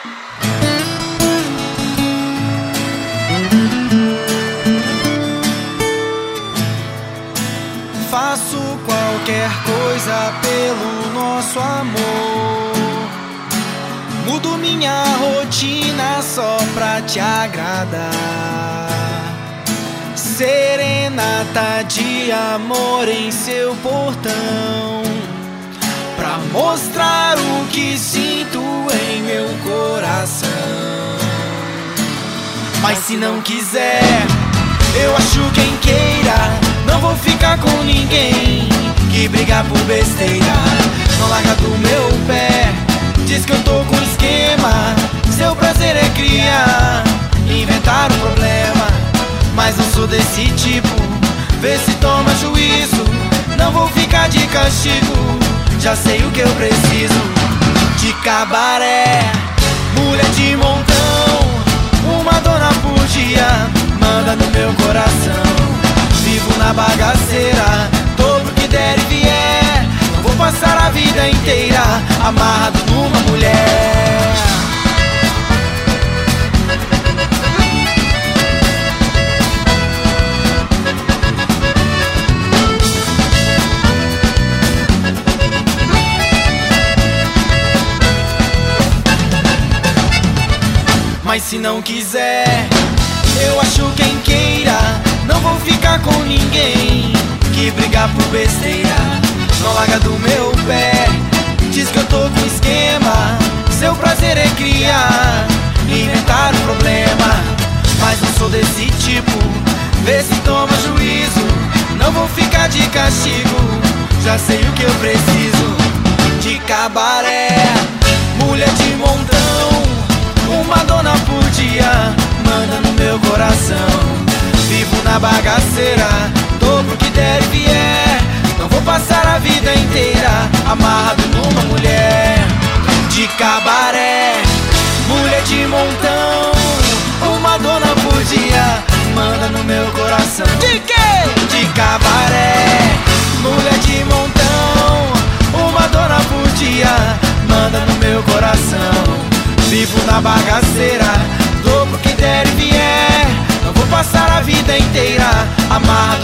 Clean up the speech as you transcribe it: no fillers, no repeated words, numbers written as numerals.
Faço qualquer coisa pelo nosso amor. Mudo minha rotina só pra te agradar. Serenata de amor em seu portão, pra mostrar o que sinto em meu coração. Mas se não quiser, eu acho quem queira. Não vou ficar com ninguém que briga por besteira. Não larga do meu pé, diz que eu tô com esquema. Seu prazer é criar, inventar um problema. Mas não sou desse tipo, vê se toma juízo. Não vou ficar de castigo, já sei o que eu preciso. De cabaré, mulher de montão, uma dona por dia, manda no meu coração. Vivo na bagaceira, todo que der e vier. Não vou passar a vida inteira amarrado numa mulher. Mas se não quiser, eu acho quem queira. Não vou ficar com ninguém que briga por besteira. Não larga do meu pé, diz que eu tô com esquema. Seu prazer é criar, inventar um problema. Mas não sou desse tipo, vê se toma juízo. Não vou ficar de castigo, já sei o que eu preciso. De cabaré, mulher de montão, uma dona por dia, manda no meu coração. Vivo na bagaceira, dou pro que der e vier. Não vou passar a vida inteira amarrado numa mulher. De cabaré, mulher de montão, uma dona por dia, manda no meu coração. De quê? De cabaré, mulher de montão, uma dona por dia, manda no meu coração. Vivo na bagaceira, dou pro que der e vier. Não vou passar a vida inteira amarrado